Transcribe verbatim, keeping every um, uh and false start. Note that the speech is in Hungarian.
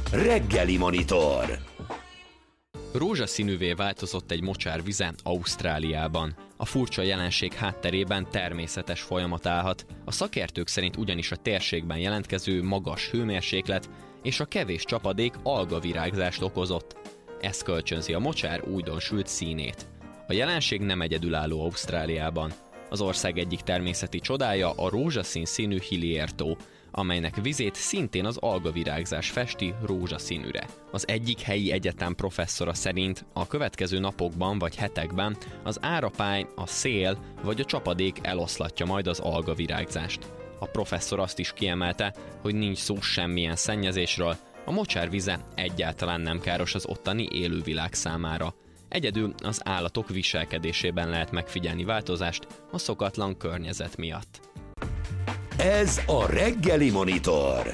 Reggeli Monitor. Rózsaszínűvé változott egy mocsár vize Ausztráliában. A furcsa jelenség hátterében természetes folyamat állhat. A szakértők szerint ugyanis a térségben jelentkező magas hőmérséklet és a kevés csapadék algavirágzást okozott. Ez kölcsönzi a mocsár újdonsült színét. A jelenség nem egyedülálló Ausztráliában. Az ország egyik természeti csodája a rózsaszín színű Hillier-tó, amelynek vizét szintén az algavirágzás festi rózsaszínűre. Az egyik helyi egyetem professzora szerint a következő napokban vagy hetekben az árapály, a szél vagy a csapadék eloszlatja majd az algavirágzást. A professzor azt is kiemelte, hogy nincs szó semmilyen szennyezésről, a mocsár vize egyáltalán nem káros az ottani élővilág számára. Egyedül az állatok viselkedésében lehet megfigyelni változást a szokatlan környezet miatt. Ez a Reggeli Monitor.